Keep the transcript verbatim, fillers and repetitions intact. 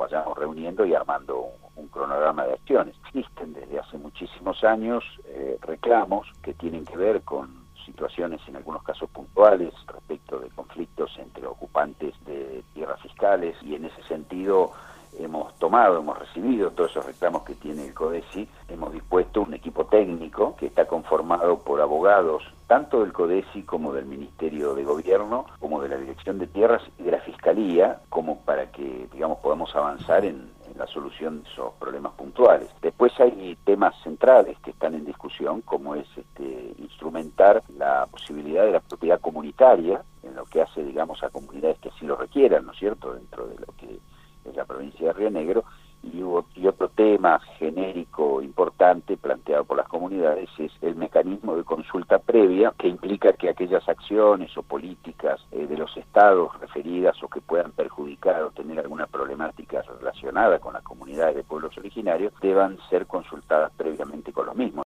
vayamos reuniendo y armando un, un cronograma de acciones. Existen desde hace muchísimos años eh, reclamos que tienen que ver con situaciones en algunos casos puntuales respecto de conflictos entre ocupantes de tierras fiscales, y en ese sentido hemos tomado, hemos recibido todos esos reclamos que tiene el CODECI, hemos dispuesto un equipo técnico que está conformado por abogados tanto del CODECI como del Ministerio de Gobierno, como de la Dirección de Tierras y de la Fiscalía, como para que, digamos, podamos avanzar en, en la solución de esos problemas puntuales. Después hay temas centrales que están en discusión, como es este, instrumentar la posibilidad de la propiedad comunitaria, en lo que hace, digamos, a comunidades que así lo requieran, ¿no es cierto?, dentro de lo que es la provincia de Río Negro. Y, hubo, y otro tema genérico importante planteado por las comunidades es el mecanismo de consulta previa, que implica que aquellas acciones o políticas eh, de los estados referidas o que puedan perjudicar o tener alguna problemática relacionada con las comunidades de pueblos originarios deban ser consultadas previamente con los mismos.